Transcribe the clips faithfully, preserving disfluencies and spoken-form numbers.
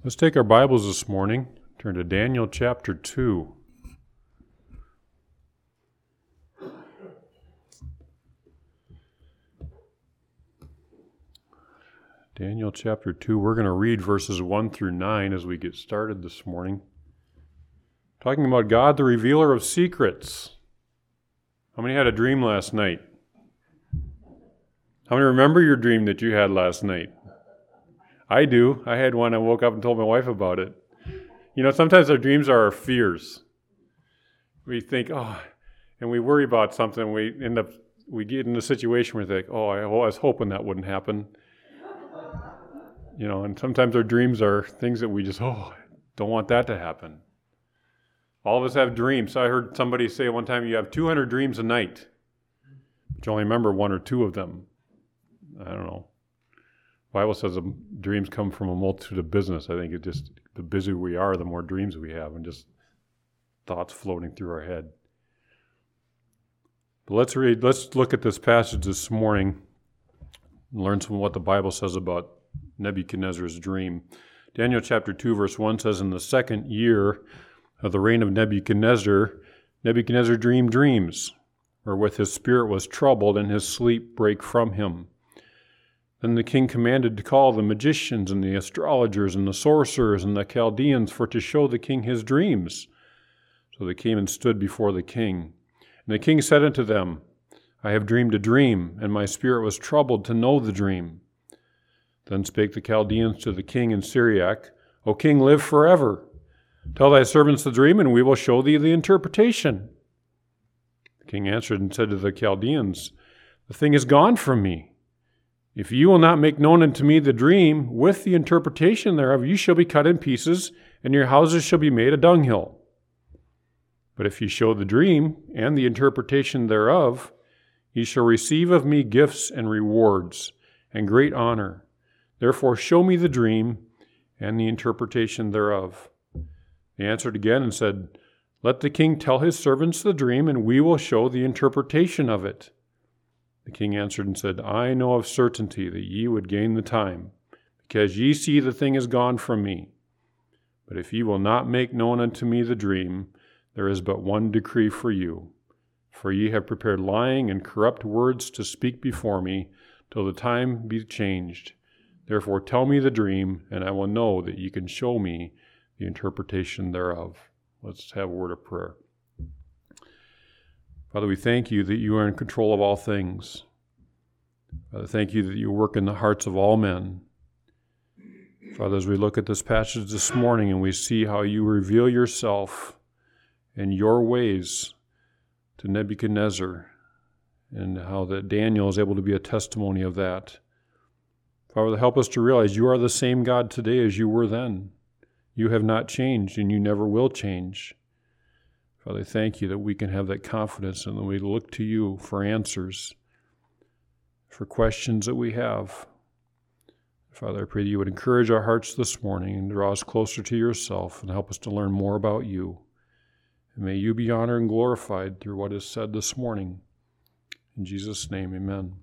Let's take our Bibles this morning, turn to Daniel chapter two. Daniel chapter two, we're going to read verses one through nine as we get started this morning. Talking about God, the revealer of secrets. How many had a dream last night? How many remember your dream that you had last night? I do. I had one. I woke up and told my wife about it. You know, sometimes our dreams are our fears. We think, oh, and we worry about something. We end up, we get in a situation where we think, oh, I was hoping that wouldn't happen. You know, and sometimes our dreams are things that we just, oh, don't want that to happen. All of us have dreams. I heard somebody say one time, you have two hundred dreams a night, but you only remember one or two of them. I don't know. The Bible says dreams come from a multitude of business. I think it just, the busier we are, the more dreams we have and just thoughts floating through our head. But let's read, let's look at this passage this morning and learn some of what the Bible says about Nebuchadnezzar's dream. Daniel chapter two verse one says, in the second year of the reign of Nebuchadnezzar, Nebuchadnezzar dreamed dreams, wherewith his spirit was troubled and his sleep brake from him. Then the king commanded to call the magicians and the astrologers and the sorcerers and the Chaldeans for to show the king his dreams. So they came and stood before the king. And the king said unto them, I have dreamed a dream, and my spirit was troubled to know the dream. Then spake the Chaldeans to the king in Syriac, O king, live forever. Tell thy servants the dream, and we will show thee the interpretation. The king answered and said to the Chaldeans, the thing is gone from me. If you will not make known unto me the dream with the interpretation thereof, you shall be cut in pieces, and your houses shall be made a dunghill. But if ye show the dream and the interpretation thereof, ye shall receive of me gifts and rewards and great honor. Therefore show me the dream and the interpretation thereof. They answered again and said, Let the king tell his servants the dream, and we will show the interpretation of it. The king answered and said, I know of certainty that ye would gain the time, because ye see the thing is gone from me. But if ye will not make known unto me the dream, there is but one decree for you. For ye have prepared lying and corrupt words to speak before me, till the time be changed. Therefore tell me the dream, and I will know that ye can show me the interpretation thereof. Let's have a word of prayer. Father, we thank you that you are in control of all things. Father, thank you that you work in the hearts of all men. Father, as we look at this passage this morning and we see how you reveal yourself and your ways to Nebuchadnezzar, and how that Daniel is able to be a testimony of that. Father, help us to realize you are the same God today as you were then. You have not changed, and you never will change. Father, thank you that we can have that confidence and that we look to you for answers, for questions that we have. Father, I pray that you would encourage our hearts this morning and draw us closer to yourself and help us to learn more about you. And may you be honored and glorified through what is said this morning. In Jesus' name, amen.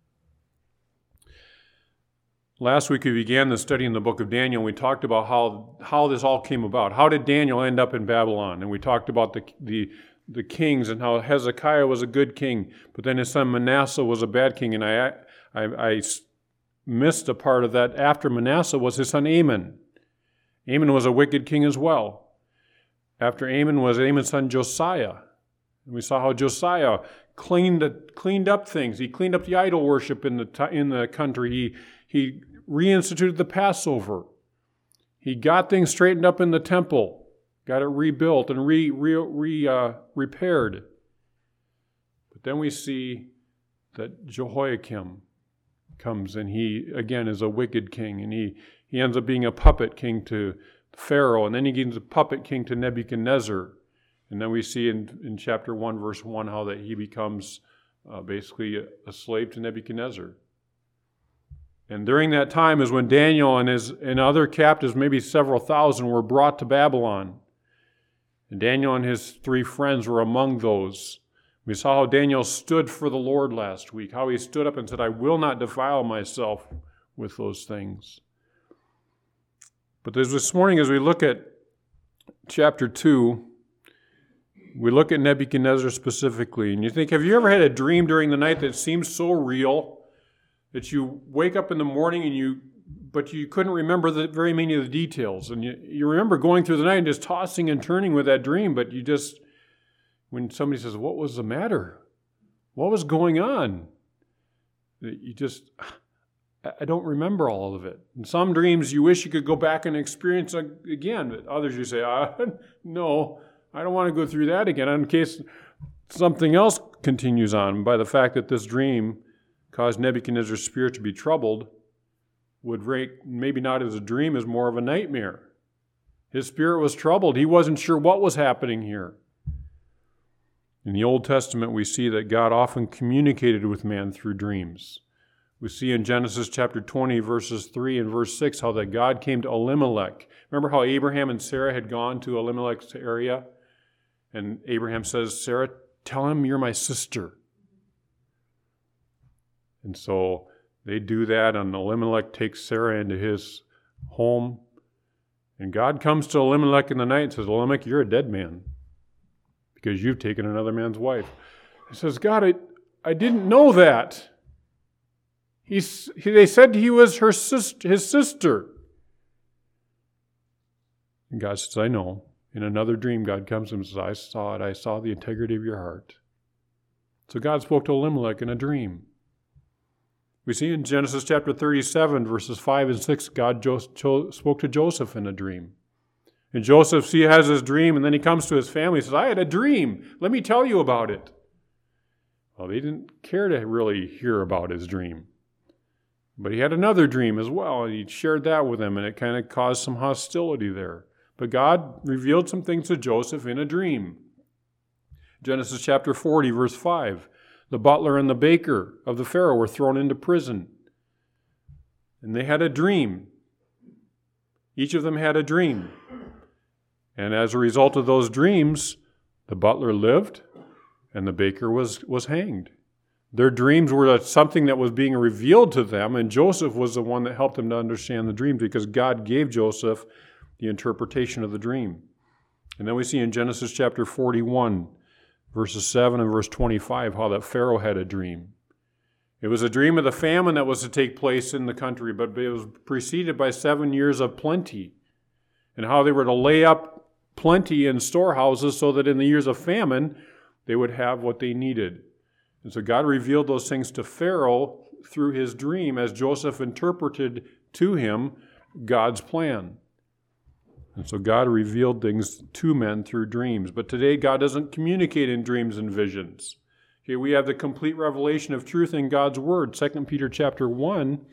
Last week we began the study in the book of Daniel, and we talked about how, how this all came about. How did Daniel end up in Babylon? And we talked about the, the, the kings and how Hezekiah was a good king, but then his son Manasseh was a bad king. And I, I, I missed a part of that. After Manasseh was his son Amon. Amon was a wicked king as well. After Amon was Amon's son Josiah. And we saw how Josiah cleaned, cleaned up things. He cleaned up the idol worship in the, in the country. He He reinstituted the Passover. He got things straightened up in the temple, got it rebuilt and re, re, re, uh, repaired. But then we see that Jehoiakim comes, and he, again, is a wicked king, and he, he ends up being a puppet king to Pharaoh, and then he becomes a puppet king to Nebuchadnezzar. And then we see in, in chapter one, verse one, how that he becomes uh, basically a, a slave to Nebuchadnezzar. And during that time is when Daniel and his and other captives, maybe several thousand, were brought to Babylon. And Daniel and his three friends were among those. We saw how Daniel stood for the Lord last week, how he stood up and said, I will not defile myself with those things. But this morning, as we look at chapter two, we look at Nebuchadnezzar specifically, and you think, have you ever had a dream during the night that seems so real that you wake up in the morning and you, but you couldn't remember the very many of the details, and you, you remember going through the night and just tossing and turning with that dream, but you just, when somebody says, what was the matter? What was going on? You just, I don't remember all of it. In some dreams, you wish you could go back and experience it again, but others you say, ah, no, I don't want to go through that again, in case something else continues on. By the fact that this dream caused Nebuchadnezzar's spirit to be troubled, would rate maybe not as a dream, as more of a nightmare. His spirit was troubled. He wasn't sure what was happening here. In the Old Testament, we see that God often communicated with man through dreams. We see in Genesis chapter twenty, verses three and verse six, how that God came to Elimelech. Remember how Abraham and Sarah had gone to Elimelech's area? And Abraham says, Sarah, tell him you're my sister. And so they do that, and Elimelech takes Sarah into his home. And God comes to Elimelech in the night and says, Elimelech, you're a dead man because you've taken another man's wife. He says, God, I, I didn't know that. He's, he, they said he was her sister, his sister. And God says, I know. In another dream, God comes to him and says, I saw it. I saw the integrity of your heart. So God spoke to Elimelech in a dream. We see in Genesis chapter thirty-seven, verses five and six, God jo- cho- spoke to Joseph in a dream. And Joseph, he has his dream, and then he comes to his family and says, I had a dream. Let me tell you about it. Well, they didn't care to really hear about his dream. But he had another dream as well, and he shared that with them, and it kind of caused some hostility there. But God revealed some things to Joseph in a dream. Genesis chapter forty, verse five. The butler and the baker of the Pharaoh were thrown into prison. And they had a dream. Each of them had a dream. And as a result of those dreams, the butler lived and the baker was, was hanged. Their dreams were something that was being revealed to them, and Joseph was the one that helped them to understand the dreams because God gave Joseph the interpretation of the dream. And then we see in Genesis chapter forty-one, verses seven and verse twenty-five, how that Pharaoh had a dream. It was a dream of the famine that was to take place in the country, but it was preceded by seven years of plenty, and how they were to lay up plenty in storehouses so that in the years of famine, they would have what they needed. And so God revealed those things to Pharaoh through his dream as Joseph interpreted to him God's plan. And so God revealed things to men through dreams. But today God doesn't communicate in dreams and visions. Okay, we have the complete revelation of truth in God's Word. Second Peter chapter one,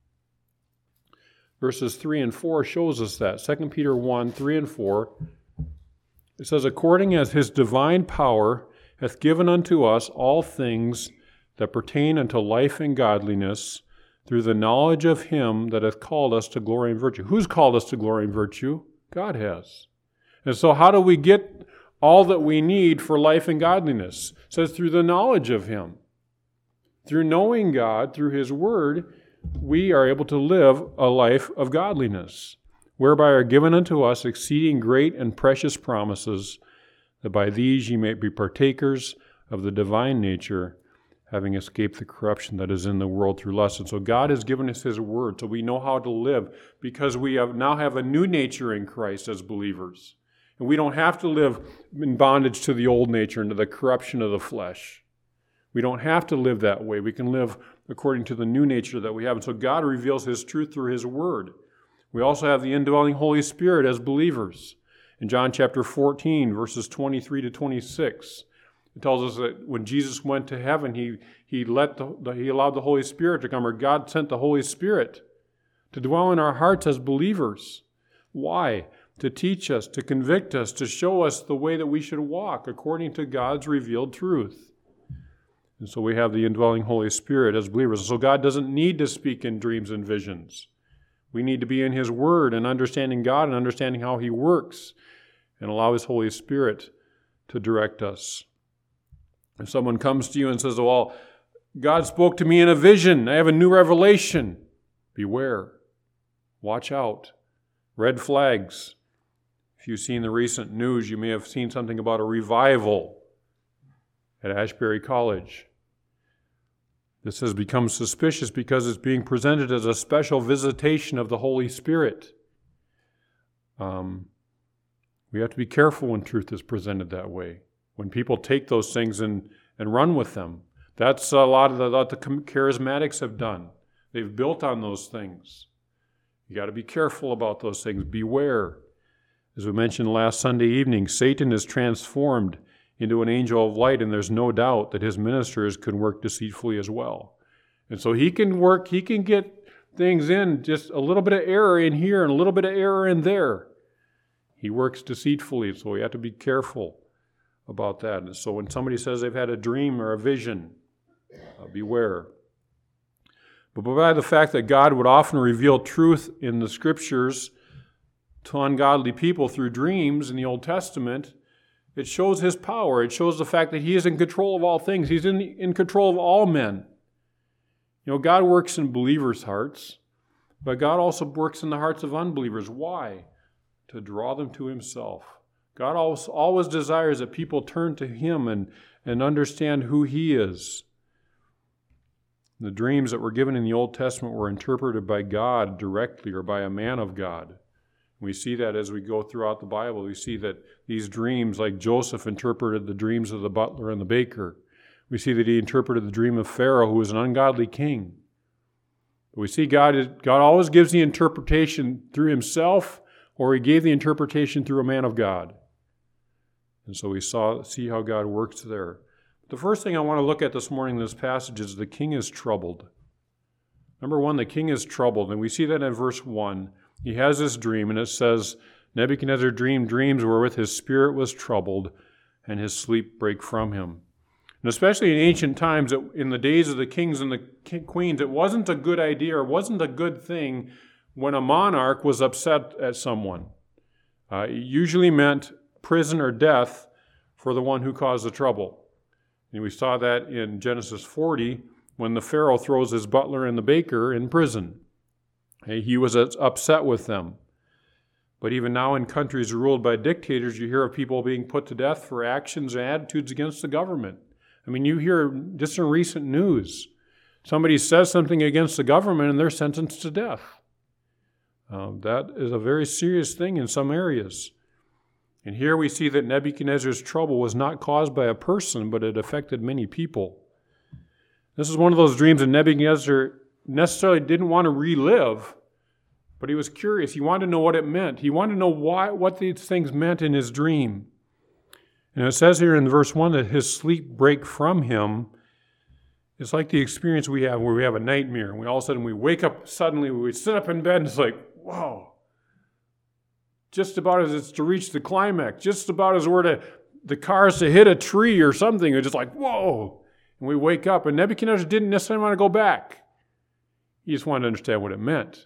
verses three and four shows us that. Second Peter one, three and four. It says, according as his divine power hath given unto us all things that pertain unto life and godliness, through the knowledge of him that hath called us to glory and virtue. Who's called us to glory and virtue? God has. And so how do we get all that we need for life and godliness? It says through the knowledge of him. Through knowing God, through his word, we are able to live a life of godliness, whereby are given unto us exceeding great and precious promises, that by these ye may be partakers of the divine nature, having escaped the corruption that is in the world through lust. And so God has given us his word, so we know how to live, because we have now have a new nature in Christ as believers. And we don't have to live in bondage to the old nature and to the corruption of the flesh. We don't have to live that way. We can live according to the new nature that we have. And so God reveals his truth through his word. We also have the indwelling Holy Spirit as believers. In John chapter fourteen, verses twenty-three to twenty-six, it tells us that when Jesus went to heaven, he, he, let the, he allowed the Holy Spirit to come, or God sent the Holy Spirit to dwell in our hearts as believers. Why? To teach us, to convict us, to show us the way that we should walk according to God's revealed truth. And so we have the indwelling Holy Spirit as believers. So God doesn't need to speak in dreams and visions. We need to be in his word and understanding God and understanding how he works, and allow his Holy Spirit to direct us. If someone comes to you and says, well, God spoke to me in a vision, I have a new revelation, beware. Watch out. Red flags. If you've seen the recent news, you may have seen something about a revival at Ashbury College. This has become suspicious because it's being presented as a special visitation of the Holy Spirit. Um, we have to be careful when truth is presented that way. When people take those things and, and run with them. That's a lot of the, what the charismatics have done. They've built on those things. You got to be careful about those things. Beware. As we mentioned last Sunday evening, Satan is transformed into an angel of light, and there's no doubt that his ministers can work deceitfully as well. And so he can work, he can get things in, just a little bit of error in here and a little bit of error in there. He works deceitfully, so we have to be careful about that. And so when somebody says they've had a dream or a vision, uh, beware. But by the fact that God would often reveal truth in the Scriptures to ungodly people through dreams in the Old Testament, it shows His power. It shows the fact that He is in control of all things. He's in, in control of all men. You know, God works in believers' hearts, but God also works in the hearts of unbelievers. Why? To draw them to Himself. God always, always desires that people turn to Him and, and understand who He is. The dreams that were given in the Old Testament were interpreted by God directly or by a man of God. We see that as we go throughout the Bible. We see that these dreams, like Joseph interpreted the dreams of the butler and the baker. We see that he interpreted the dream of Pharaoh, who was an ungodly king. But we see God, God always gives the interpretation through Himself, or He gave the interpretation through a man of God. And so we saw see how God works there. The first thing I want to look at this morning in this passage is the king is troubled. Number one, the king is troubled, and we see that in verse one. He has this dream, and it says, Nebuchadnezzar dreamed dreams wherewith his spirit was troubled, and his sleep brake from him. And especially in ancient times, in the days of the kings and the queens, it wasn't a good idea or wasn't a good thing when a monarch was upset at someone. Uh, it usually meant prison or death for the one who caused the trouble. And we saw that in Genesis forty, when the Pharaoh throws his butler and the baker in prison. He was upset with them. But even now in countries ruled by dictators, you hear of people being put to death for actions and attitudes against the government. I mean, you hear just in recent news, somebody says something against the government and they're sentenced to death. Uh, that is a very serious thing in some areas. And here we see that Nebuchadnezzar's trouble was not caused by a person, but it affected many people. This is one of those dreams that Nebuchadnezzar necessarily didn't want to relive, but he was curious. He wanted to know what it meant. He wanted to know why, what these things meant in his dream. And it says here in verse one that his sleep brake from him. It's like the experience we have where we have a nightmare, and we all of a sudden we wake up suddenly, we sit up in bed, and it's like, whoa. Just about as it's to reach the climax, just about as we're to, the car's to hit a tree or something, it's just like, whoa. And we wake up, and Nebuchadnezzar didn't necessarily want to go back. He just wanted to understand what it meant.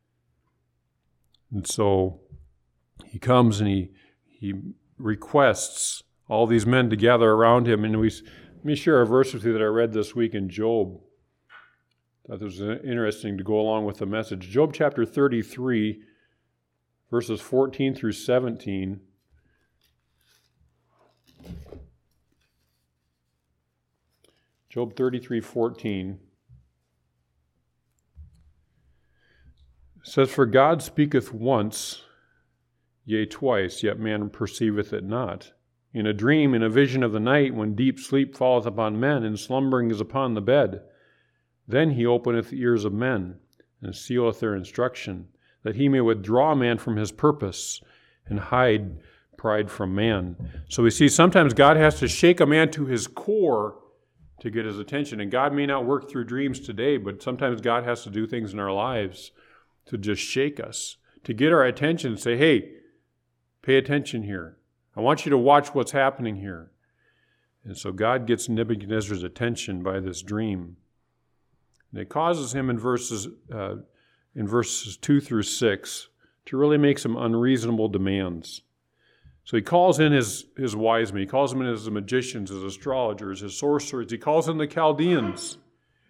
And so he comes and he he requests all these men to gather around him. And we let me share a verse with you that I read this week in Job. I thought it was interesting to go along with the message. Job chapter thirty-three, verses fourteen through seventeen. Job thirty-three, fourteen. It says, For God speaketh once, yea, twice, yet man perceiveth it not. In a dream, in a vision of the night, when deep sleep falleth upon men, and slumbering is upon the bed, then he openeth the ears of men, and sealeth their instruction, that he may withdraw man from his purpose, and hide pride from man. So we see sometimes God has to shake a man to his core to get his attention. And God may not work through dreams today, but sometimes God has to do things in our lives to just shake us, to get our attention and say, hey, pay attention here. I want you to watch what's happening here. And so God gets Nebuchadnezzar's attention by this dream. And it causes him in verses uh, in verses two through six to really make some unreasonable demands. So he calls in his, his wise men. He calls them in as the magicians, his astrologers, his sorcerers. He calls in the Chaldeans.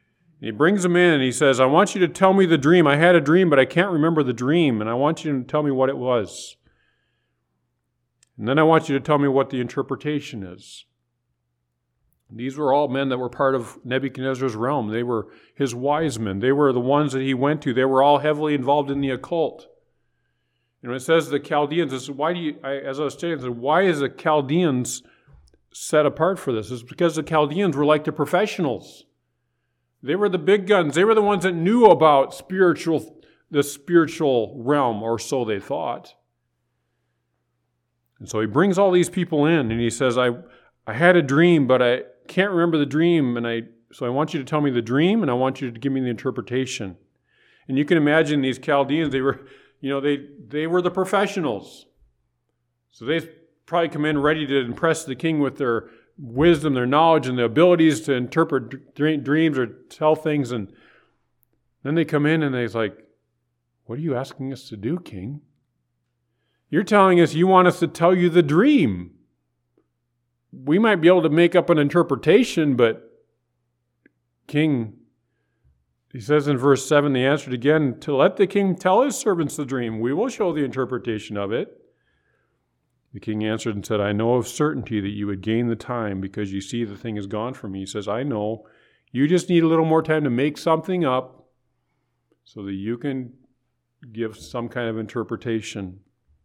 He brings him in and he says, I want you to tell me the dream. I had a dream, but I can't remember the dream, and I want you to tell me what it was. And then I want you to tell me what the interpretation is. These were all men that were part of Nebuchadnezzar's realm. They were his wise men. They were the ones that he went to. They were all heavily involved in the occult. And when it says the Chaldeans, it's why do you, I, as I was saying, why is the Chaldeans set apart for this? It's because the Chaldeans were like the professionals. They were the big guns. They were the ones that knew about spiritual, the spiritual realm, or so they thought. And so he brings all these people in, and he says, I, I had a dream, but I can't remember the dream, and I so I want you to tell me the dream, and I want you to give me the interpretation. And you can imagine these Chaldeans, they were, you know, they, they were the professionals. So they probably come in ready to impress the king with their wisdom, their knowledge, and the abilities to interpret dreams or tell things. And then they come in and they're like, what are you asking us to do, king? You're telling us you want us to tell you the dream. We might be able to make up an interpretation, but king, he says in verse seven, they answered again, to let the king tell his servants the dream. We will show the interpretation of it. The king answered and said, I know of certainty that you would gain the time because you see the thing is gone from me. He says, I know. You just need a little more time to make something up so that you can give some kind of interpretation.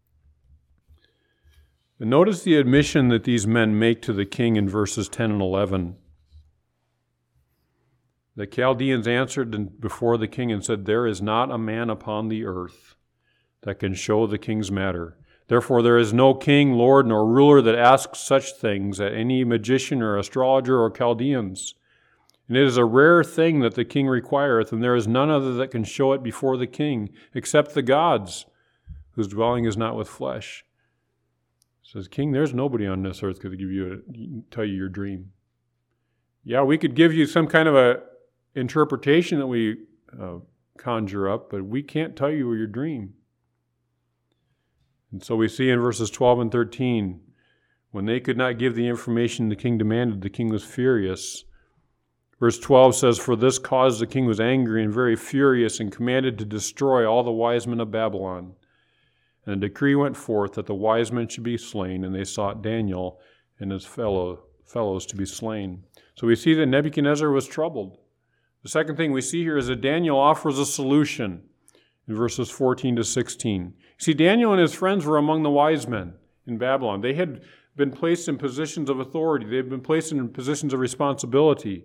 And notice the admission that these men make to the king in verses ten and eleven. The Chaldeans answered before the king and said, there is not a man upon the earth that can show the king's matter. Therefore there is no king, lord, nor ruler that asks such things at any magician or astrologer or Chaldeans. And it is a rare thing that the king requireth, and there is none other that can show it before the king, except the gods, whose dwelling is not with flesh. Says, King, there's nobody on this earth that could give you a, tell you your dream. Yeah, we could give you some kind of a interpretation that we uh, conjure up, but we can't tell you your dream. And so we see in verses twelve and thirteen, when they could not give the information the king demanded, the king was furious. Verse twelve says, for this cause the king was angry and very furious and commanded to destroy all the wise men of Babylon. And a decree went forth that the wise men should be slain, and they sought Daniel and his fellow, fellows to be slain. So we see that Nebuchadnezzar was troubled. The second thing we see here is that Daniel offers a solution in verses fourteen to sixteen. See, Daniel and his friends were among the wise men in Babylon. They had been placed in positions of authority. They had been placed in positions of responsibility.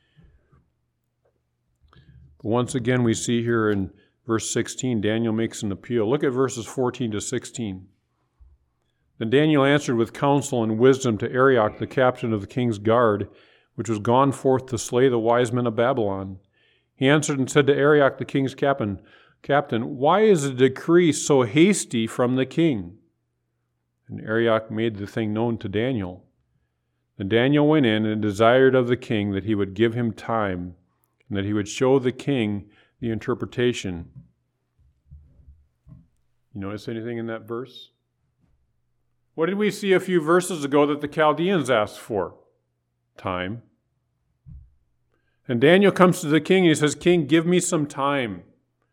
But once again, we see here in verse sixteen, Daniel makes an appeal. Look at verses fourteen to sixteen. Then Daniel answered with counsel and wisdom to Arioch, the captain of the king's guard, which was gone forth to slay the wise men of Babylon. He answered and said to Arioch, the king's captain, Captain, why is the decree so hasty from the king? And Arioch made the thing known to Daniel. Then Daniel went in and desired of the king that he would give him time, and that he would show the king the interpretation. You notice anything in that verse? What did we see a few verses ago that the Chaldeans asked for? Time. And Daniel comes to the king and he says, King, give me some time.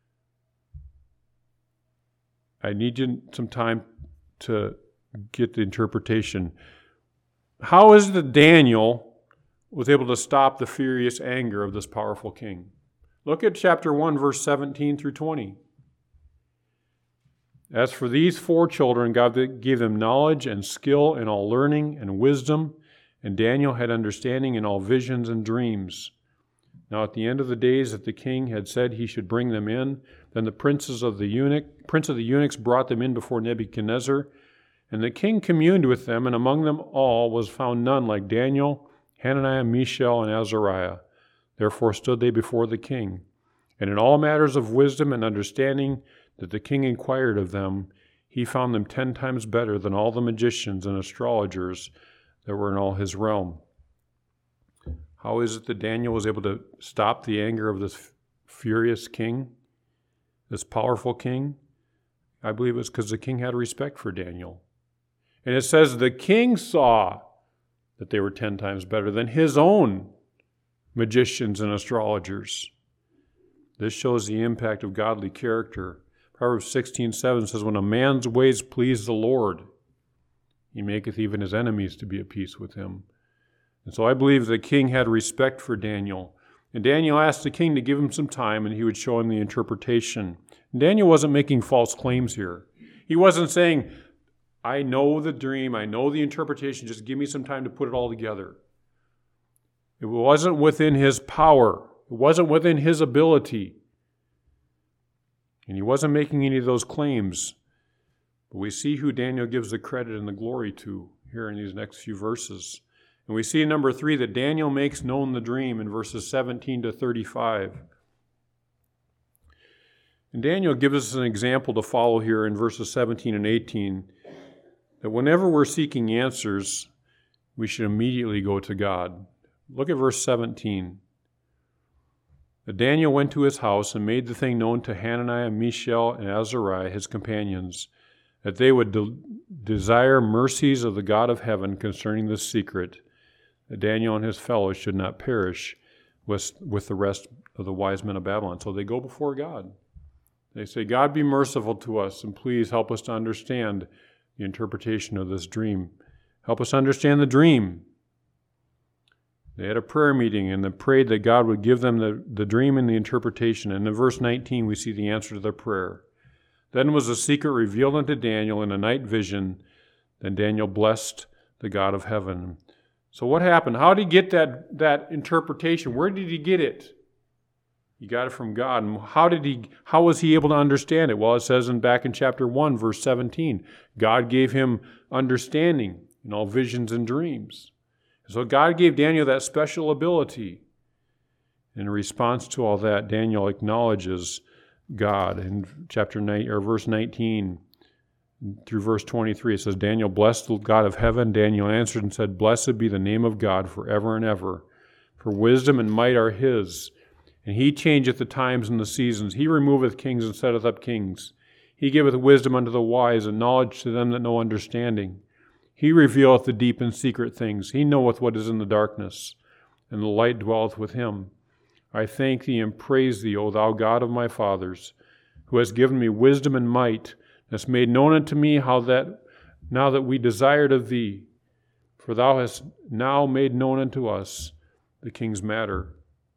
I need you some time to get the interpretation. How is it that Daniel was able to stop the furious anger of this powerful king? Look at chapter one, verse seventeen through twenty. As for these four children, God gave them knowledge and skill in all learning and wisdom, and Daniel had understanding in all visions and dreams. Now at the end of the days that the king had said he should bring them in, then the princes of the eunuch, prince of the eunuchs brought them in before Nebuchadnezzar, and the king communed with them, and among them all was found none like Daniel, Hananiah, Mishael, and Azariah. Therefore stood they before the king. And in all matters of wisdom and understanding that the king inquired of them, he found them ten times better than all the magicians and astrologers that were in all his realm. How is it that Daniel was able to stop the anger of this furious king, this powerful king? I believe it was because the king had respect for Daniel. And it says the king saw that they were ten times better than his own magicians and astrologers. This shows the impact of godly character. Proverbs sixteen seven says, when a man's ways please the Lord, he maketh even his enemies to be at peace with him. And so I believe the king had respect for Daniel. And Daniel asked the king to give him some time and he would show him the interpretation. And Daniel wasn't making false claims here. He wasn't saying, I know the dream, I know the interpretation, just give me some time to put it all together. It wasn't within his power. It wasn't within his ability. And he wasn't making any of those claims. But we see who Daniel gives the credit and the glory to here in these next few verses. And we see in number three that Daniel makes known the dream in verses seventeen to thirty-five. And Daniel gives us an example to follow here in verses seventeen and eighteen, that whenever we're seeking answers, we should immediately go to God. Look at verse seventeen. But Daniel went to his house and made the thing known to Hananiah, Mishael, and Azariah, his companions, that they would de- desire mercies of the God of heaven concerning this secret, that Daniel and his fellows should not perish with, with the rest of the wise men of Babylon. So they go before God. They say, God, be merciful to us, and please help us to understand the interpretation of this dream. Help us understand the dream. They had a prayer meeting, and they prayed that God would give them the, the dream and the interpretation. And in verse nineteen, we see the answer to their prayer. Then was the secret revealed unto Daniel in a night vision. Then Daniel blessed the God of heaven. So what happened? How did he get that, that interpretation? Where did he get it? He got it from God. And how did he? How was he able to understand it? Well, it says in back in chapter one, verse seventeen, God gave him understanding in all visions and dreams. So God gave Daniel that special ability. In response to all that, Daniel acknowledges God. In chapter nine, or verse nineteen through verse twenty-three, it says, Daniel blessed the God of heaven. Daniel answered and said, Blessed be the name of God forever and ever. For wisdom and might are his. And he changeth the times and the seasons. He removeth kings and setteth up kings. He giveth wisdom unto the wise, and knowledge to them that know understanding. He revealeth the deep and secret things. He knoweth what is in the darkness, and the light dwelleth with him. I thank thee and praise thee, O thou God of my fathers, who hast given me wisdom and might, and hast made known unto me how that now that we desired of thee, for thou hast now made known unto us the king's matter.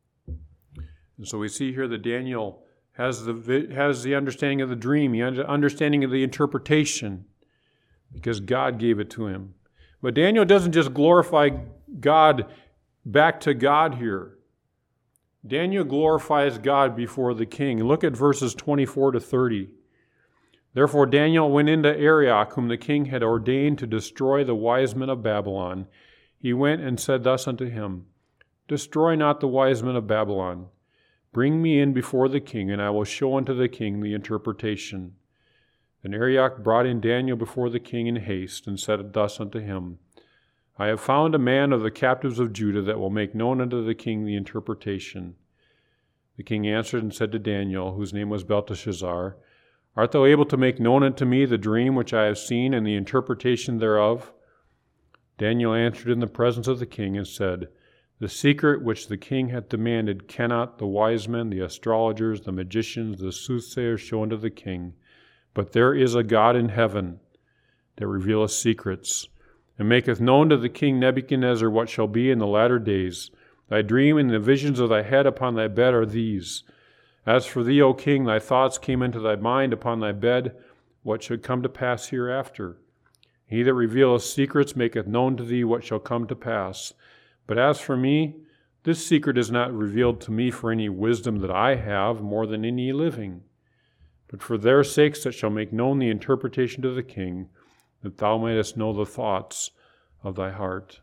And so we see here that Daniel has the has the understanding of the dream, the understanding of the interpretation, because God gave it to him. But Daniel doesn't just glorify God back to God here. Daniel glorifies God before the king. Look at verses twenty-four to thirty. Therefore Daniel went into Arioch, whom the king had ordained to destroy the wise men of Babylon. He went and said thus unto him, Destroy not the wise men of Babylon. Bring me in before the king, and I will show unto the king the interpretation. And Arioch brought in Daniel before the king in haste, and said thus unto him, I have found a man of the captives of Judah that will make known unto the king the interpretation. The king answered and said to Daniel, whose name was Belteshazzar, Art thou able to make known unto me the dream which I have seen, and the interpretation thereof? Daniel answered in the presence of the king, and said, The secret which the king hath demanded cannot the wise men, the astrologers, the magicians, the soothsayers show unto the king. But there is a God in heaven that revealeth secrets, and maketh known to the king Nebuchadnezzar what shall be in the latter days. Thy dream and the visions of thy head upon thy bed are these. As for thee, O king, thy thoughts came into thy mind upon thy bed, what should come to pass hereafter. He that revealeth secrets maketh known to thee what shall come to pass. But as for me, this secret is not revealed to me for any wisdom that I have more than any living, but for their sakes that shall make known the interpretation to the king, that thou mightest know the thoughts of thy heart.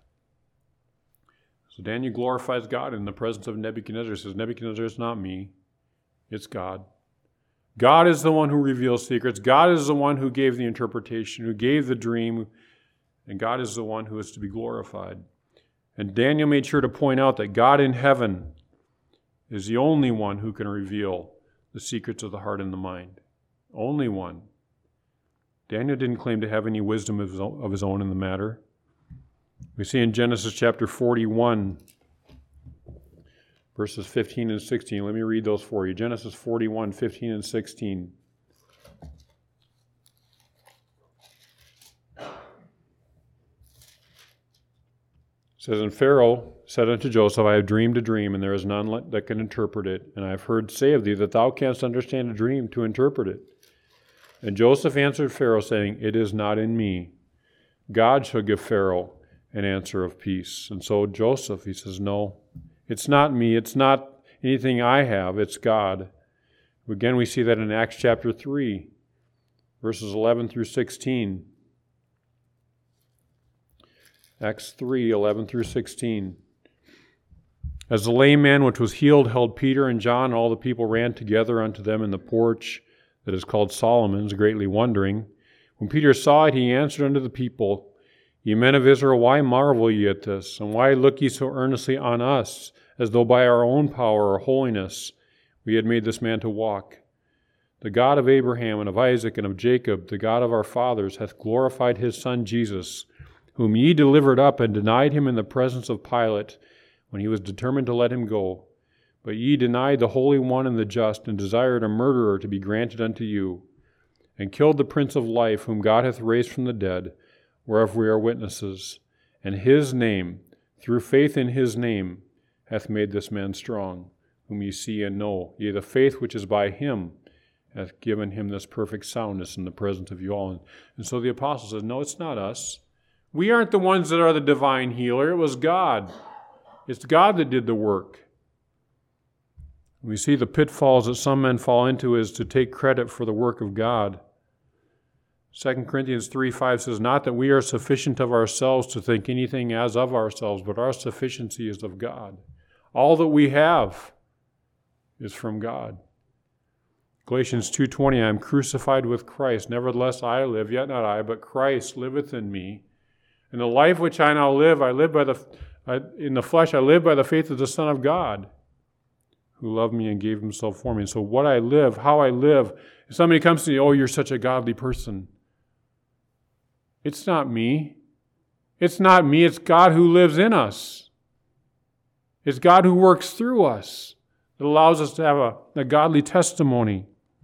So Daniel glorifies God in the presence of Nebuchadnezzar. He says, Nebuchadnezzar, it's not me, it's God. God is the one who reveals secrets. God is the one who gave the interpretation, who gave the dream, and God is the one who is to be glorified. And Daniel made sure to point out that God in heaven is the only one who can reveal the secrets of the heart and the mind. Only one. Daniel didn't claim to have any wisdom of his own, of his own in the matter. We see in Genesis chapter forty-one, verses fifteen and sixteen. Let me read those for you. Genesis forty-one, fifteen and sixteen. It says, And Pharaoh said unto Joseph, I have dreamed a dream, and there is none that can interpret it. And I have heard say of thee that thou canst understand a dream to interpret it. And Joseph answered Pharaoh, saying, It is not in me. God shall give Pharaoh an answer of peace. And so Joseph, he says, no, it's not me. It's not anything I have. It's God. Again, we see that in Acts chapter three, verses eleven through sixteen. Acts three, eleven through sixteen. As the lame man which was healed held Peter and John, all the people ran together unto them in the porch that is called Solomon's, greatly wondering. When Peter saw it, he answered unto the people, Ye men of Israel, why marvel ye at this? And why look ye so earnestly on us, as though by our own power or holiness we had made this man to walk? The God of Abraham and of Isaac and of Jacob, the God of our fathers, hath glorified his Son Jesus, whom ye delivered up and denied him in the presence of Pilate, when he was determined to let him go. But ye denied the Holy One and the Just, and desired a murderer to be granted unto you, and killed the Prince of Life, whom God hath raised from the dead, whereof we are witnesses. And his name, through faith in his name, hath made this man strong, whom ye see and know. Yea, the faith which is by him hath given him this perfect soundness in the presence of you all. And, and so the apostle says, no, it's not us. We aren't the ones that are the divine healer. It was God. It's God that did the work. We see the pitfalls that some men fall into is to take credit for the work of God. Second Corinthians three five says, Not that we are sufficient of ourselves to think anything as of ourselves, but our sufficiency is of God. All that we have is from God. Galatians two twenty, I am crucified with Christ. Nevertheless I live, yet not I, but Christ liveth in me. And the life which I now live, I live by the I, in the flesh, I live by the faith of the Son of God, who loved me and gave himself for me. And so what I live, how I live, if somebody comes to me, oh, you're such a godly person. It's not me. It's not me. It's God who lives in us. It's God who works through us that allows us to have a, a godly testimony.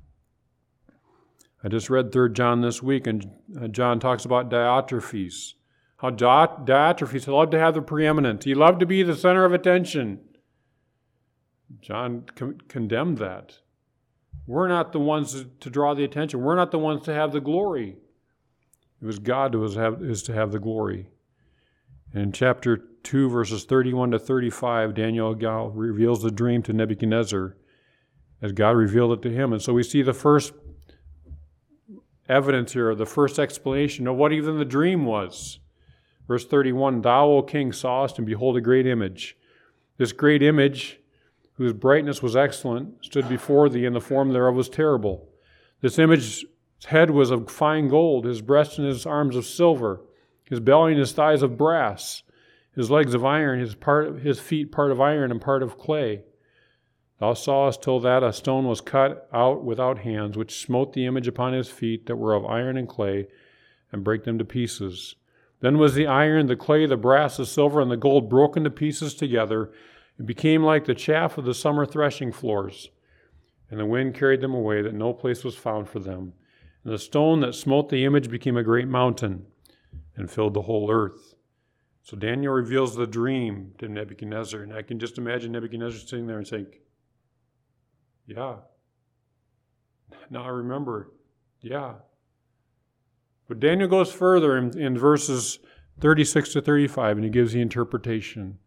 I just read Third John this week, and John talks about Diotrephes. How Diotrephes loved to have the preeminent. He loved to be the center of attention. John con- condemned that. We're not the ones to draw the attention. We're not the ones to have the glory. It was God who was have, is to have the glory. And in chapter two, verses thirty-one to thirty-five, Daniel reveals the dream to Nebuchadnezzar as God revealed it to him. And so we see the first evidence here, the first explanation of what even the dream was. Verse thirty-one, Thou, O king, sawest, and behold a great image. This great image, whose brightness was excellent, stood before thee, and the form thereof was terrible. This image's head was of fine gold, his breast and his arms of silver, his belly and his thighs of brass, his legs of iron, his part, his feet part of iron and part of clay. Thou sawest till that a stone was cut out without hands, which smote the image upon his feet that were of iron and clay, and brake them to pieces. Then was the iron, the clay, the brass, the silver, and the gold broken to pieces together. It became like the chaff of the summer threshing floors. And the wind carried them away, that no place was found for them. And the stone that smote the image became a great mountain, and filled the whole earth. So Daniel reveals the dream to Nebuchadnezzar, and I can just imagine Nebuchadnezzar sitting there and saying, yeah, now I remember, yeah. But Daniel goes further in, in verses thirty-six to thirty-five, and he gives the interpretation.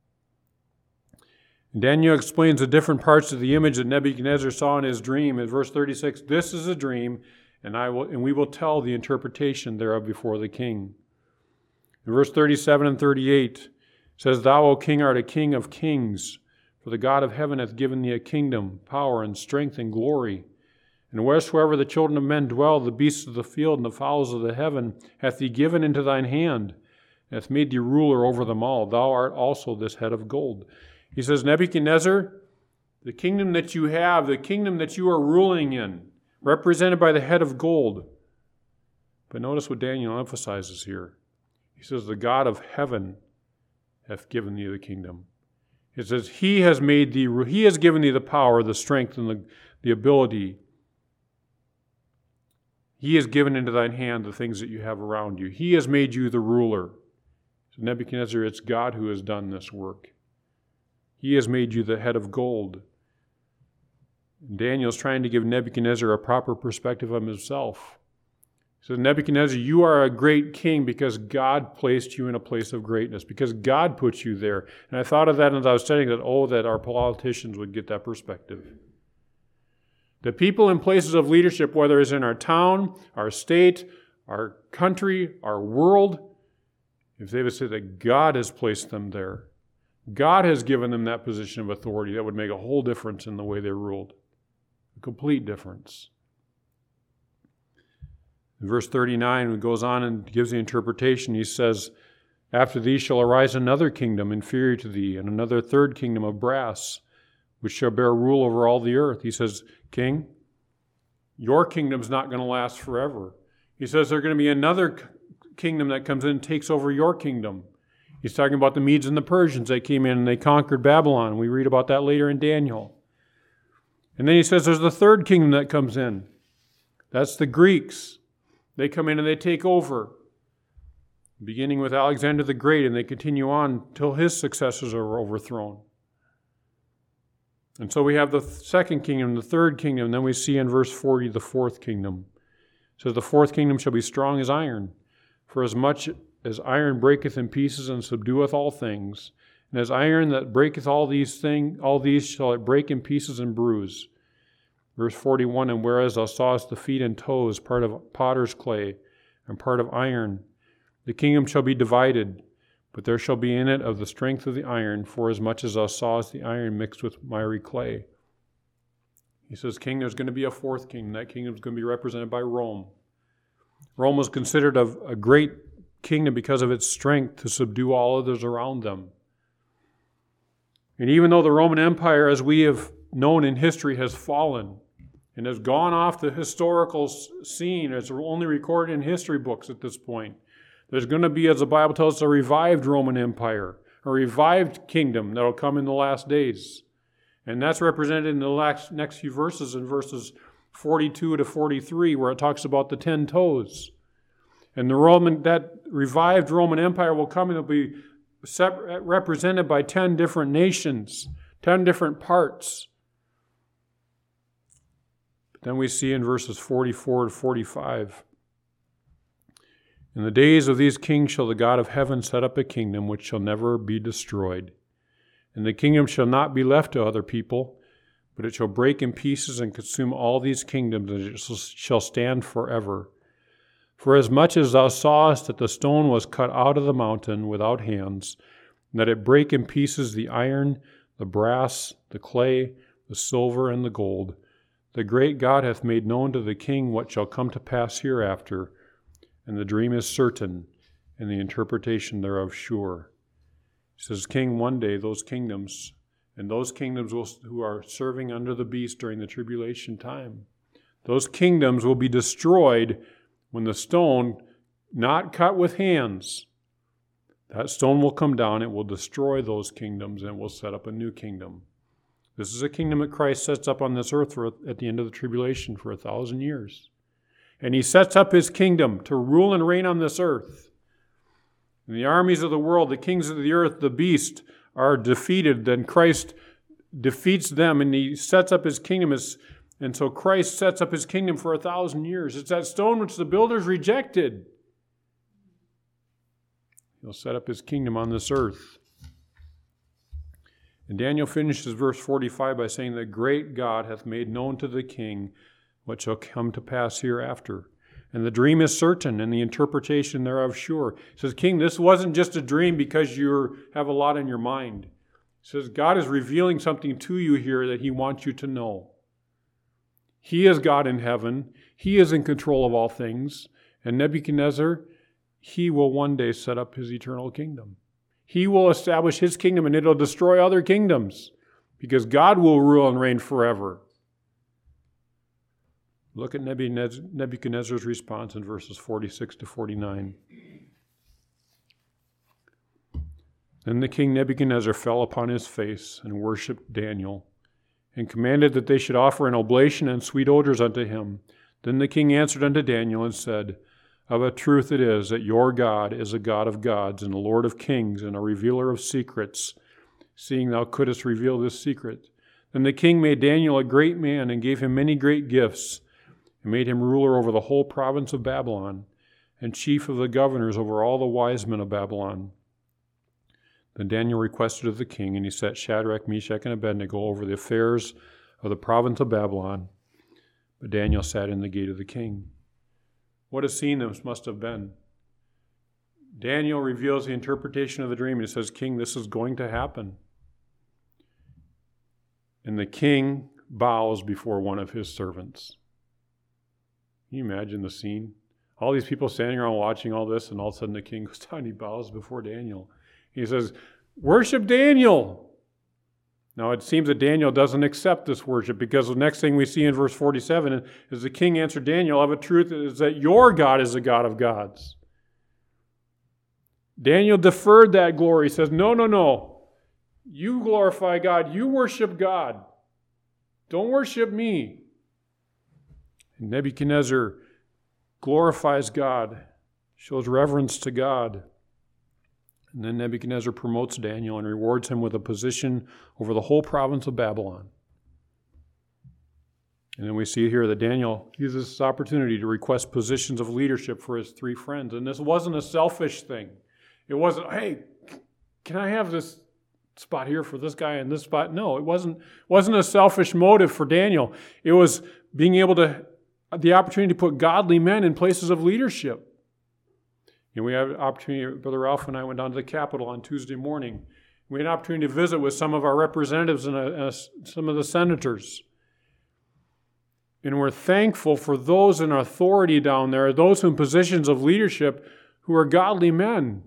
And Daniel explains the different parts of the image that Nebuchadnezzar saw in his dream. In verse thirty-six, this is a dream, and I will, and we will tell the interpretation thereof before the king. In verse thirty-seven and thirty-eight, it says, Thou, O king, art a king of kings, for the God of heaven hath given thee a kingdom, power, and strength, and glory. And wheresoever the children of men dwell, the beasts of the field and the fowls of the heaven, hath he given into thine hand, and hath made thee ruler over them all. Thou art also this head of gold. He says, Nebuchadnezzar, the kingdom that you have, the kingdom that you are ruling in, represented by the head of gold. But notice what Daniel emphasizes here. He says, the God of heaven hath given thee the kingdom. It says, He has made thee, He has given thee the power, the strength, and the, the ability. He has given into thine hand the things that you have around you. He has made you the ruler. So Nebuchadnezzar, it's God who has done this work. He has made you the head of gold. Daniel's trying to give Nebuchadnezzar a proper perspective of himself. He says, Nebuchadnezzar, you are a great king because God placed you in a place of greatness, because God put you there. And I thought of that as I was studying that, oh, that our politicians would get that perspective. The people in places of leadership, whether it's in our town, our state, our country, our world, if they would say that God has placed them there, God has given them that position of authority, that would make a whole difference in the way they ruled. A complete difference. In verse thirty-nine, it goes on and gives the interpretation. He says, After thee shall arise another kingdom inferior to thee, and another third kingdom of brass, which shall bear rule over all the earth. He says, King, your kingdom's not going to last forever. He says there's going to be another kingdom that comes in and takes over your kingdom. He's talking about the Medes and the Persians that came in and they conquered Babylon. We read about that later in Daniel. And then he says there's the third kingdom that comes in. That's the Greeks. They come in and they take over, beginning with Alexander the Great, and they continue on till his successors are overthrown. And so we have the second kingdom, the third kingdom, and then we see in verse forty the fourth kingdom. It says, The fourth kingdom shall be strong as iron, for as much as iron breaketh in pieces and subdueth all things, and as iron that breaketh all these things, all these shall it break in pieces and bruise. Verse forty-one, And whereas thou sawest the feet and toes, part of potter's clay, and part of iron, the kingdom shall be divided, but there shall be in it of the strength of the iron, for as much as thou sawest the iron mixed with miry clay. He says, King, there's going to be a fourth kingdom. That kingdom is going to be represented by Rome. Rome was considered a, a great kingdom because of its strength to subdue all others around them. And even though the Roman Empire, as we have known in history, has fallen and has gone off the historical scene, it's only recorded in history books at this point, there's going to be, as the Bible tells us, a revived Roman Empire, a revived kingdom that will come in the last days. And that's represented in the last, next few verses, in verses forty-two to forty-three, where it talks about the ten toes. And the Roman, that revived Roman Empire will come and it'll be separate, represented by ten different nations, ten different parts. But then we see in verses forty-four to forty-five, In the days of these kings shall the God of heaven set up a kingdom which shall never be destroyed. And the kingdom shall not be left to other people, but it shall break in pieces and consume all these kingdoms, and it shall stand forever. For as much as thou sawest that the stone was cut out of the mountain without hands, and that it brake in pieces the iron, the brass, the clay, the silver, and the gold, the great God hath made known to the king what shall come to pass hereafter, and the dream is certain, and the interpretation thereof sure. He says, King, one day those kingdoms, and those kingdoms will, who are serving under the beast during the tribulation time, those kingdoms will be destroyed when the stone, not cut with hands, that stone will come down, it will destroy those kingdoms, and will set up a new kingdom. This is a kingdom that Christ sets up on this earth for, at the end of the tribulation for a thousand years. And he sets up his kingdom to rule and reign on this earth. And the armies of the world, the kings of the earth, the beast, are defeated. Then Christ defeats them, and he sets up his kingdom. As, and so Christ sets up his kingdom for a thousand years. It's that stone which the builders rejected. He'll set up his kingdom on this earth. And Daniel finishes verse forty-five by saying, The great God hath made known to the king what shall come to pass hereafter. And the dream is certain, and the interpretation thereof sure. He says, King, this wasn't just a dream because you have a lot in your mind. He says, God is revealing something to you here that he wants you to know. He is God in heaven. He is in control of all things. And Nebuchadnezzar, he will one day set up his eternal kingdom. He will establish his kingdom, and it'll destroy other kingdoms because God will rule and reign forever. Look at Nebuchadnezzar's response in verses forty-six to forty-nine. Then the king Nebuchadnezzar fell upon his face and worshipped Daniel, and commanded that they should offer an oblation and sweet odors unto him. Then the king answered unto Daniel and said, Of a truth it is that your God is a God of gods, and a Lord of kings, and a revealer of secrets, seeing thou couldst reveal this secret. Then the king made Daniel a great man, and gave him many great gifts, and made him ruler over the whole province of Babylon, and chief of the governors over all the wise men of Babylon. Then Daniel requested of the king, and he set Shadrach, Meshach, and Abednego over the affairs of the province of Babylon. But Daniel sat in the gate of the king. What a scene this must have been. Daniel reveals the interpretation of the dream. He says, King, this is going to happen. And the king bows before one of his servants. Can you imagine the scene? All these people standing around watching all this, and all of a sudden the king goes down and he bows before Daniel. He says, worship Daniel. Now it seems that Daniel doesn't accept this worship, because the next thing we see in verse forty-seven is the king answered Daniel, Of a truth is that your God is the God of gods. Daniel deferred that glory. He says, no, no, no. You glorify God. You worship God. Don't worship me. And Nebuchadnezzar glorifies God, shows reverence to God. And then Nebuchadnezzar promotes Daniel and rewards him with a position over the whole province of Babylon. And then we see here that Daniel uses this opportunity to request positions of leadership for his three friends. And this wasn't a selfish thing. It wasn't, hey, can I have this spot here for this guy and this spot? No, it wasn't, wasn't a selfish motive for Daniel. It was being able to, the opportunity to put godly men in places of leadership. And we had an opportunity, Brother Ralph and I went down to the Capitol on Tuesday morning. We had an opportunity to visit with some of our representatives and uh, some of the senators. And we're thankful for those in authority down there, those in positions of leadership who are godly men.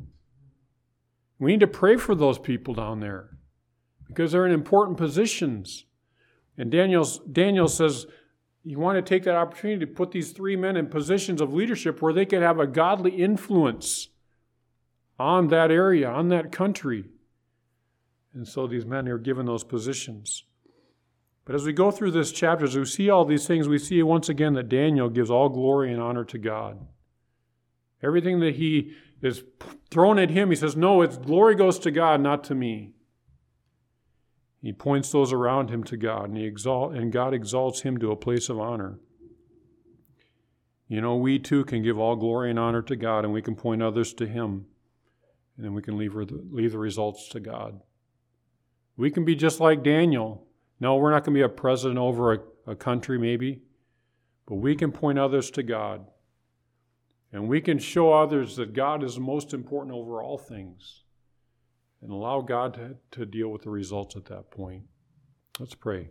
We need to pray for those people down there because they're in important positions. And Daniel's, Daniel says, you want to take that opportunity to put these three men in positions of leadership where they could have a godly influence on that area, on that country. And so these men are given those positions. But as we go through this chapter, as we see all these things, we see once again that Daniel gives all glory and honor to God. Everything that he is thrown at him, he says, no, it's glory goes to God, not to me. He points those around him to God, and he exalt, and God exalts him to a place of honor. You know, we too can give all glory and honor to God, and we can point others to him, and then we can leave, leave the results to God. We can be just like Daniel. No, we're not going to be a president over a, a country maybe, but we can point others to God, and we can show others that God is most important over all things. And allow God to, to deal with the results at that point. Let's pray.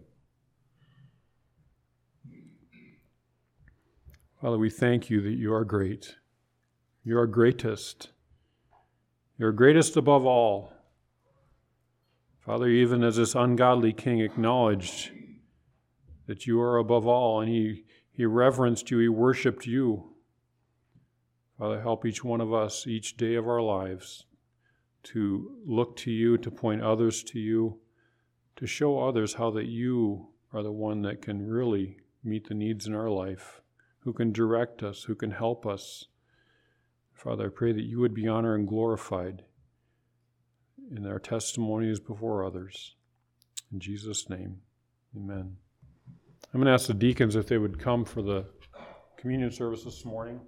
Father, we thank you that you are great. You are greatest. You are greatest above all. Father, even as this ungodly king acknowledged that you are above all, and he, he reverenced you, he worshiped you. Father, help each one of us each day of our lives to look to you, to point others to you, to show others how that you are the one that can really meet the needs in our life, who can direct us, who can help us. Father, I pray that you would be honored and glorified in our testimonies before others. In Jesus' name, amen. I'm going to ask the deacons if they would come for the communion service this morning.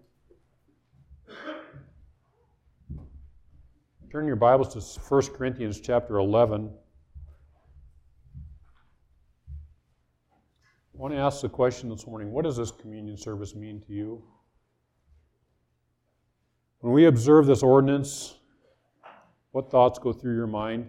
Turn your Bibles to First Corinthians chapter eleven. I want to ask the question this morning, what does this communion service mean to you? When we observe this ordinance, what thoughts go through your mind?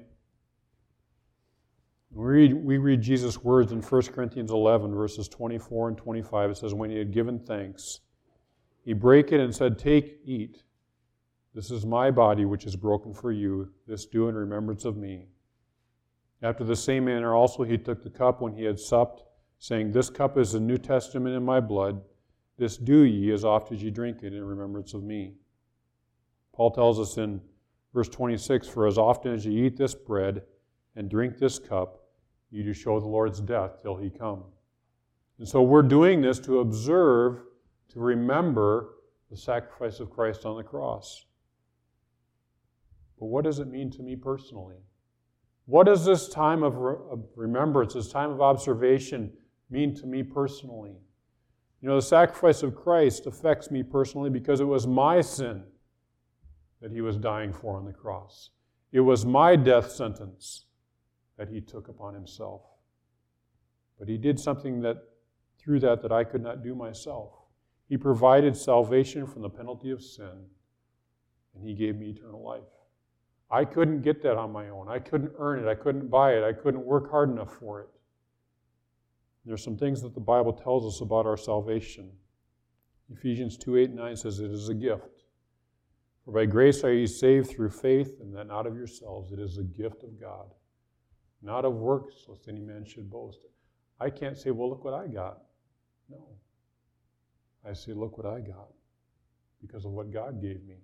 We read, we read Jesus' words in First Corinthians eleven, verses twenty-four and twenty-five. It says, when he had given thanks, he brake it and said, take, eat. This is my body, which is broken for you. This do in remembrance of me. After the same manner also he took the cup when he had supped, saying, this cup is the New Testament in my blood. This do ye as oft as ye drink it in remembrance of me. Paul tells us in Verse twenty-six, for as often as you eat this bread and drink this cup, you do show the Lord's death till he come. And so we're doing this to observe, to remember the sacrifice of Christ on the cross. But what does it mean to me personally? What does this time of, re- of remembrance, this time of observation mean to me personally? You know, the sacrifice of Christ affects me personally because it was my sin that he was dying for on the cross. It was my death sentence that he took upon himself. But he did something that, through that, that I could not do myself. He provided salvation from the penalty of sin, and he gave me eternal life. I couldn't get that on my own. I couldn't earn it. I couldn't buy it. I couldn't work hard enough for it. There's some things that the Bible tells us about our salvation. Ephesians two, eight, and nine says it is a gift. For by grace are ye saved through faith, and that not of yourselves. It is a gift of God. Not of works, lest any man should boast. I can't say, well, look what I got. No. I say, look what I got, because of what God gave me.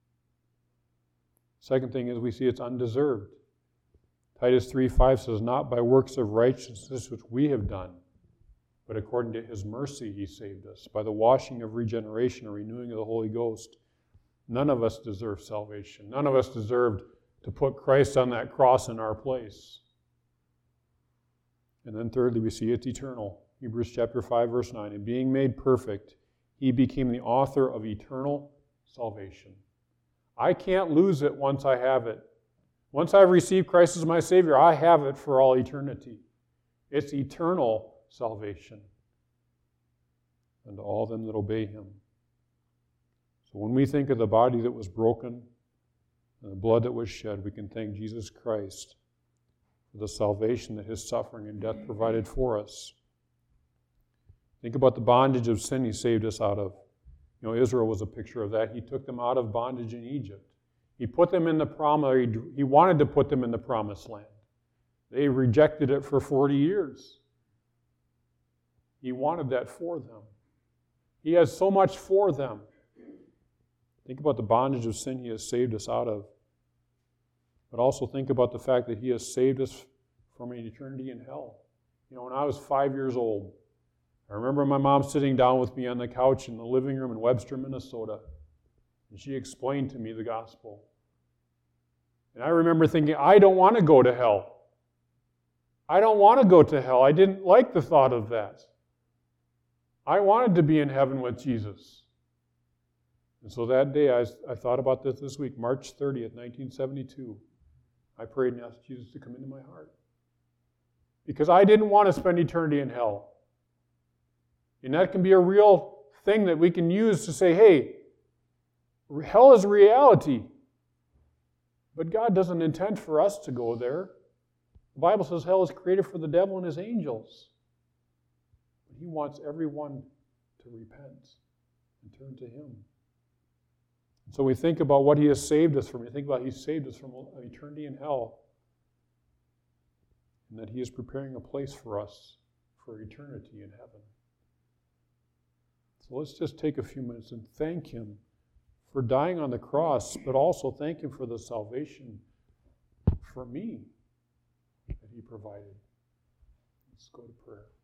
Second thing is we see it's undeserved. Titus three, five says, not by works of righteousness which we have done, but according to his mercy he saved us, by the washing of regeneration and renewing of the Holy Ghost. None of us deserve salvation. None of us deserved to put Christ on that cross in our place. And then thirdly, we see it's eternal. Hebrews chapter five, verse nine, and being made perfect, he became the author of eternal salvation. I can't lose it once I have it. Once I've received Christ as my Savior, I have it for all eternity. It's eternal salvation. And to all them that obey him. So when we think of the body that was broken and the blood that was shed, we can thank Jesus Christ for the salvation that his suffering and death provided for us. Think about the bondage of sin he saved us out of. You know, Israel was a picture of that. He took them out of bondage in Egypt. He put them in the promise. He wanted to put them in the promised land. They rejected it for forty years. He wanted that for them. He has so much for them. Think about the bondage of sin he has saved us out of. But also think about the fact that he has saved us from an eternity in hell. You know, when I was five years old, I remember my mom sitting down with me on the couch in the living room in Webster, Minnesota, and she explained to me the gospel. And I remember thinking, I don't want to go to hell. I don't want to go to hell. I didn't like the thought of that. I wanted to be in heaven with Jesus. And so that day, I, I thought about this this week, March thirtieth, nineteen seventy-two. I prayed and asked Jesus to come into my heart. Because I didn't want to spend eternity in hell. And that can be a real thing that we can use to say, hey, hell is a reality. But God doesn't intend for us to go there. The Bible says hell is created for the devil and his angels. But he wants everyone to repent and turn to him. So we think about what he has saved us from. We think about he saved us from eternity in hell. And that he is preparing a place for us for eternity in heaven. So let's just take a few minutes and thank him for dying on the cross, but also thank him for the salvation for me that he provided. Let's go to prayer.